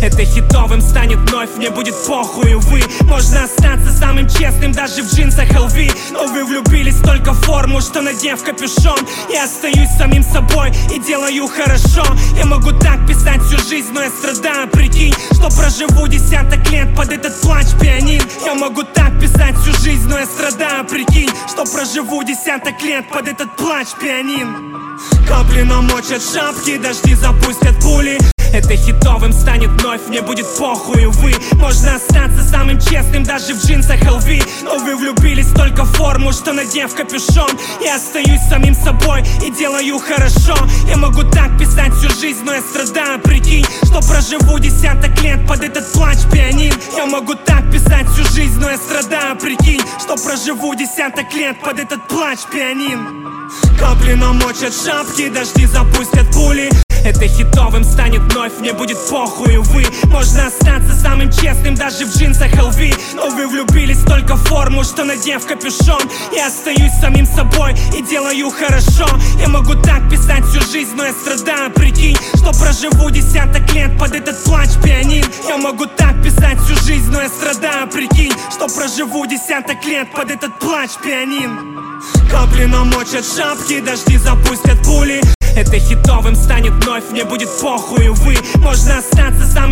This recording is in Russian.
Это хитовым станет вновь, мне будет похуй, увы. Можно остаться самым честным даже в джинсах LV, но вы влюбились только в форму, что надев капюшон. Я остаюсь самим собой и делаю хорошо. Я могу так писать всю жизнь, но я страдаю, прикинь, что проживу десяток лет под этот плач пианин. Я могу так писать всю жизнь, но я страдаю, прикинь, что проживу десяток лет под этот плач пианин. Капли намочат шапки, дожди запустят пули. Это хитовым станет вновь, мне будет похуй, увы. Можно остаться самым честным даже в джинсах LV, но вы влюбились только в форму, что надев капюшон. Я остаюсь самим собой и делаю хорошо. Я могу так писать всю жизнь, но я страдаю, прикинь, что проживу десяток лет под этот плач пианин. Я могу так писать всю жизнь, но я страдаю, прикинь, что проживу десяток лет под этот плач пианин. Капли намочат шапки, дожди запустят пули. Это хитовым станет вновь, мне будет похуй, увы. Можно остаться самым честным даже в джинсах LV, но вы влюбились только в форму, что надев капюшон. Я остаюсь самим собой и делаю хорошо. Я могу так писать всю жизнь, но я страдаю, прикинь, что проживу десяток лет под этот плач пианин. Я могу так писать всю жизнь, но я страдаю, прикинь, что проживу десяток лет под этот плач пианин. Капли намочат шапки, дожди запустят пули. Это хитовым станет вновь, мне будет похуй, увы. Можно остаться самым